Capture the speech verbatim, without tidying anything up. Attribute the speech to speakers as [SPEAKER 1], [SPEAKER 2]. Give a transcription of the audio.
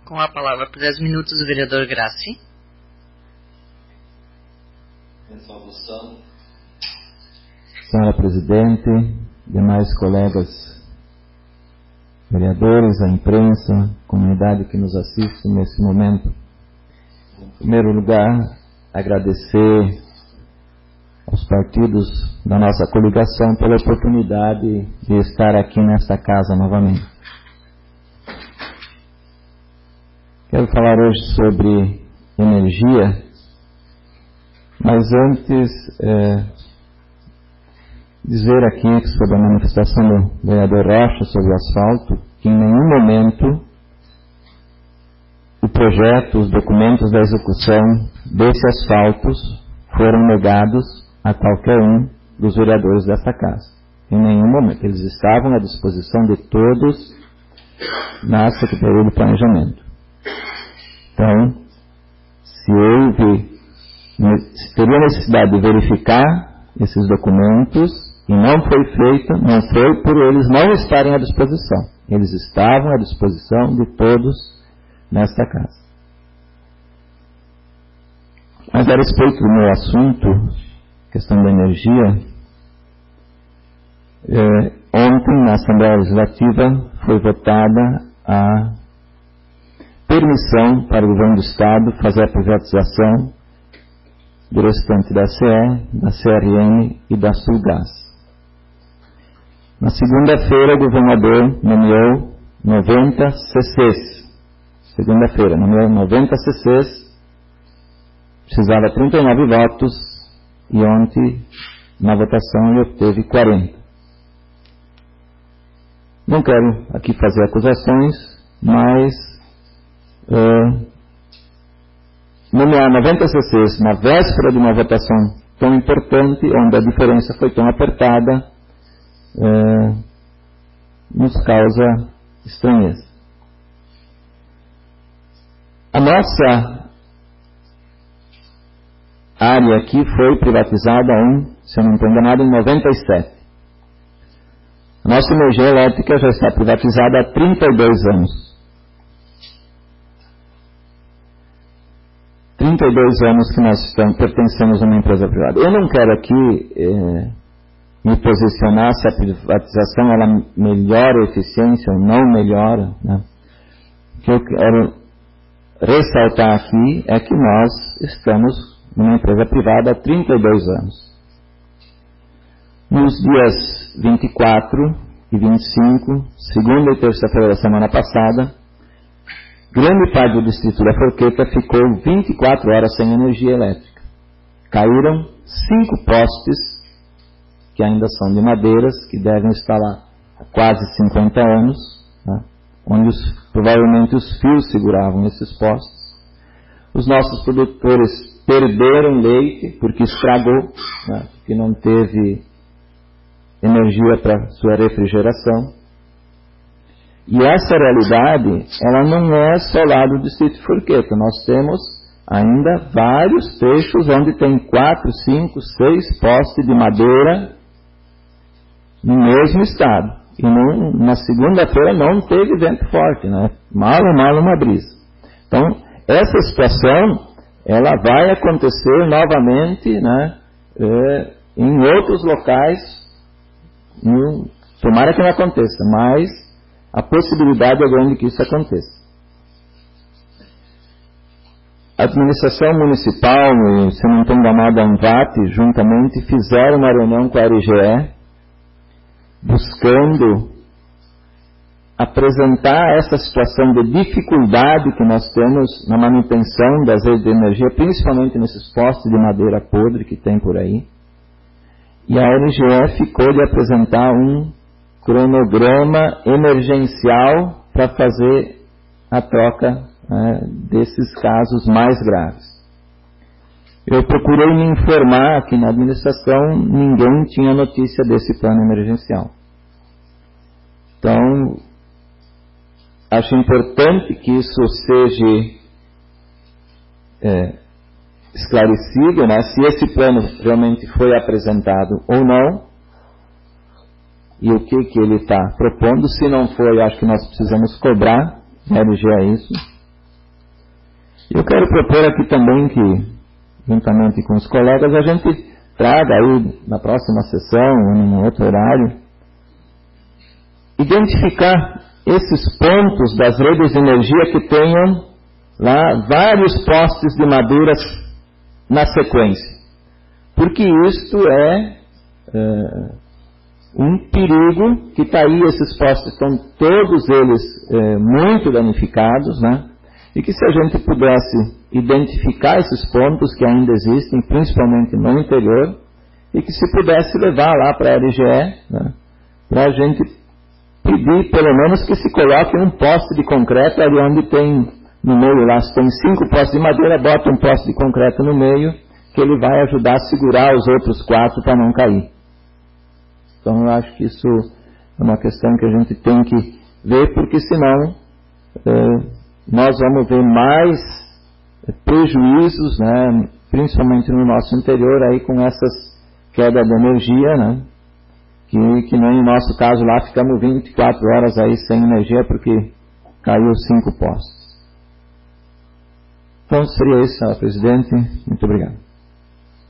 [SPEAKER 1] Com a palavra por dez minutos o vereador Grassi.
[SPEAKER 2] Resolução. Senhora Presidente, demais colegas vereadores, a imprensa, comunidade que nos assiste nesse momento. Em primeiro lugar, agradecer aos partidos da nossa coligação pela oportunidade de estar aqui nesta casa novamente. Quero falar hoje sobre energia, mas antes é, dizer aqui sobre a manifestação do vereador Rocha sobre o asfalto, que em nenhum momento o projeto, os documentos da execução desse asfalto foram negados a qualquer um dos vereadores desta casa. Em nenhum momento. Eles estavam à disposição de todos na Secretaria do Planejamento. Então, se houve, se teria necessidade de verificar esses documentos e não foi feito, não foi por eles não estarem à disposição. Eles estavam à disposição de todos nesta casa. Mas a respeito do meu assunto, questão da energia, eh, ontem na Assembleia Legislativa foi votada a permissão para o governo do Estado fazer a privatização do restante da C E, da C R M e da Sulgás. Na segunda-feira, o governador nomeou noventa C Cs. Segunda-feira, nomeou noventa C Cs, precisava trinta e nove votos, e ontem, na votação, ele obteve quarenta. Não quero aqui fazer acusações, mas uh, nomear noventa C Cs na véspera de uma votação tão importante, onde a diferença foi tão apertada, uh, nos causa estranheza. A nossa área aqui foi privatizada em, se eu não estou enganado, em noventa e sete. A nossa energia elétrica já está privatizada há trinta e dois anos. trinta e dois anos que nós estamos, pertencemos a uma empresa privada. Eu não quero aqui eh, me posicionar se a privatização ela melhora a eficiência ou não melhora. Né? O que eu quero ressaltar aqui é que nós estamos numa empresa privada há trinta e dois anos. Nos dias vinte e quatro e vinte e cinco, segunda e terça-feira da semana passada, grande parte do distrito da Forqueta ficou vinte e quatro horas sem energia elétrica. Caíram cinco postes, que ainda são de madeiras, que devem estar lá há quase cinquenta anos, né, onde os, provavelmente os fios seguravam esses postes. Os nossos produtores perderam leite porque estragou, né, porque não teve energia para sua refrigeração. E essa realidade, ela não é só lá do distrito de Forqueta. Nós temos ainda vários trechos onde tem quatro, cinco, seis postes de madeira no mesmo estado. E não, na segunda-feira não teve vento forte, né? Mal ou mal uma brisa. Então, essa situação, ela vai acontecer novamente, né, é, em outros locais. Em, tomara que não aconteça, mas a possibilidade é grande que isso aconteça. A administração municipal, se não estou enganado, a ANVAT, juntamente fizeram uma reunião com a R G E, buscando apresentar essa situação de dificuldade que nós temos na manutenção das redes de energia, principalmente nesses postes de madeira podre que tem por aí. E a R G E ficou de apresentar um cronograma emergencial para fazer a troca, né, desses casos mais graves. Eu procurei me informar que na administração ninguém tinha notícia desse plano emergencial. Então, acho importante que isso seja é, esclarecido, né, se esse plano realmente foi apresentado ou não, e o que, que ele está propondo. Se não foi, acho que nós precisamos cobrar da R G E isso. Eu quero propor aqui também que, juntamente com os colegas, a gente traga aí na próxima sessão ou num outro horário, identificar esses pontos das redes de energia que tenham lá vários postes de maduras na sequência. Porque isto é, é um perigo que está aí, esses postes estão todos eles é, muito danificados, né? E que se a gente pudesse identificar esses pontos que ainda existem, principalmente no interior, e que se pudesse levar lá para a L G E, né? Para a gente pedir pelo menos que se coloque um poste de concreto ali onde tem no meio lá, se tem cinco postes de madeira, bota um poste de concreto no meio, que ele vai ajudar a segurar os outros quatro para não cair. Então eu acho que isso é uma questão que a gente tem que ver, porque senão é, nós vamos ver mais prejuízos, né, principalmente no nosso interior, aí com essas quedas de energia, né, que, que nem no nosso caso lá ficamos vinte e quatro horas aí sem energia porque caiu cinco postes. Então seria isso, senhor presidente. Muito obrigado.